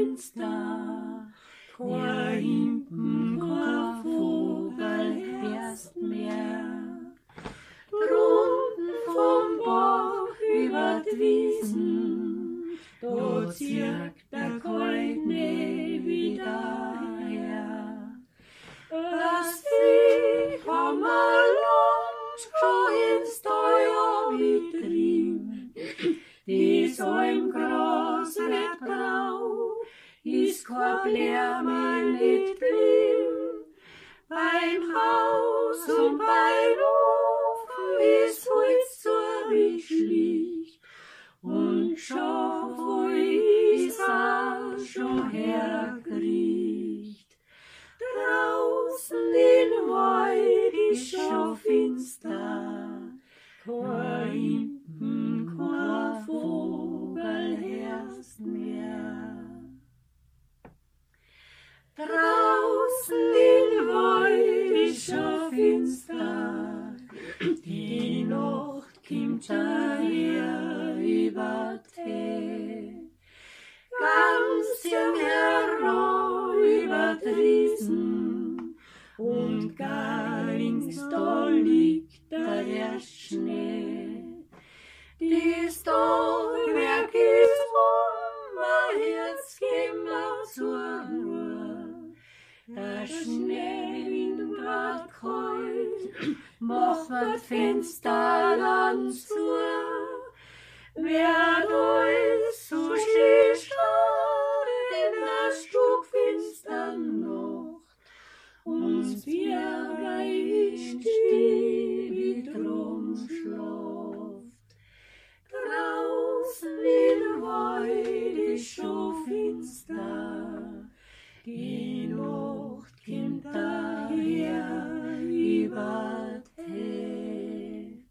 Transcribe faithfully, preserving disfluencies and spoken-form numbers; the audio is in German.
finster, kein Impen, kein Vogel hörst mehr. Drunten vom Bach über die Wiesen, dort zirkt der Goldne wieder her. Das Vieh haben wir lang schon ins Tal getrieben, das im Gras wird grau, ist kein Blärmen nicht blieben. Beim Haus und beim Ofen ist Holz zurückschlicht, und Schafwohl ist auch schon hergericht. Draußen in Wald ist schon finster, kein Impen, kein Vogel hörst mehr. Draußen in Wald ist schon finster, die Nacht kommt daher über Tee. Ganz jung heran über die Riesen, und gar links da liegt da der Schnee. Das Stockwerk ist rum, mein Herz kommt zur Ruhe. Der Schneewind grad kalt, macht das Fenster dann zu. Wer